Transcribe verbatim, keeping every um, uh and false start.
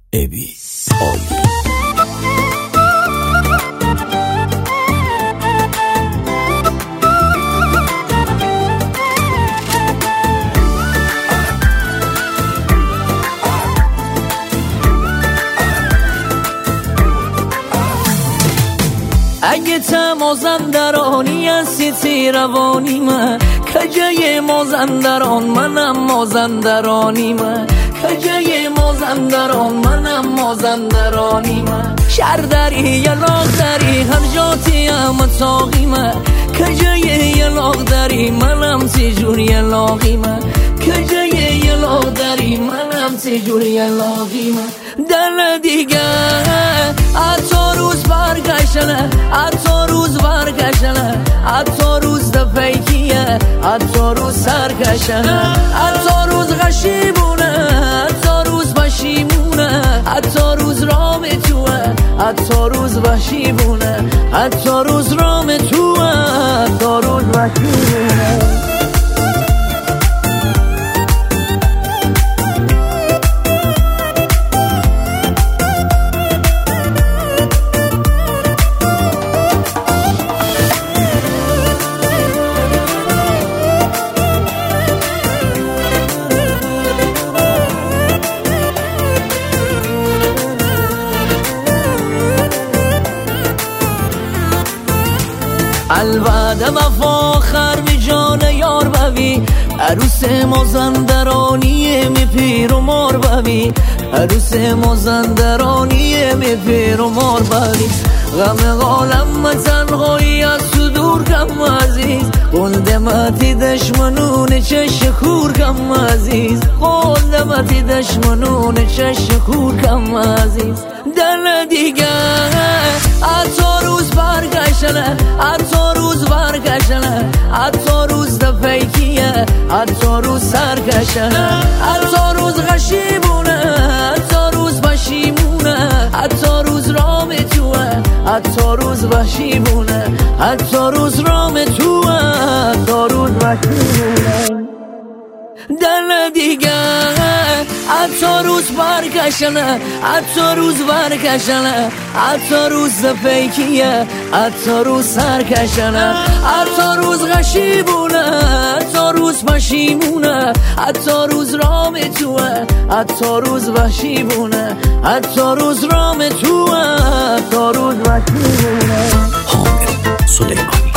ابی عالی. اگه تا مازندرانی هستی تی روانی من، کجای مازندران منم مازندرانی من، کجای مازندران منم مازندرانی من، شهر داری یا لاغ داری هر جاتی هم تاقی من، کجای یا لاغ داری منم تیجور یا لاغی من، کجای یا لاغ داری منم تیجور یا لاغی من. دل دیگه اتا روز برگشنه، اتا روز برگشنه، اتا روز دفیکیه، اتا روز سرگشنه، اتا روز غشیبونه، اتا روز بشیمونه، اتا روز رام توه، اتا روز بشیبونه، اتا روز رام توه، اتا روز بشیبونه. الوعده وفا خر به جان یار بوی، عروس مازندرانی می پیر و مار بوی، عروس مازندرانی می پیر و مار بوی. غم عالم تنهایی از صدور کم عزیز، قلدمتی دشمنون چش خور کم عزیز، قلدمتی دشمنون چش خور کم عزیز. دل دیگه اتا روز برگشنه، اتا روز برگشنه، اتا روز دفیکیه، اتا روز سرگشنه، اتا روز غشیبونه، اتا روز بشیمونه، اتا روز رام توه، اتا روز بشیمونه، اتا روز رام توه، اتا روز بشیمونه. دل دیگه اتا روز برگشنه، اتا روز برگشنه، اتا روز دفیکیه، اتا روز سرگشنه، اتا روز غشیبونه، اتا روز بشیمونه، اتا روز رام توه، اتا روز بشیمونه، اتا روز رام توه، اتا روز بشیمونه. حامد سلیمانی.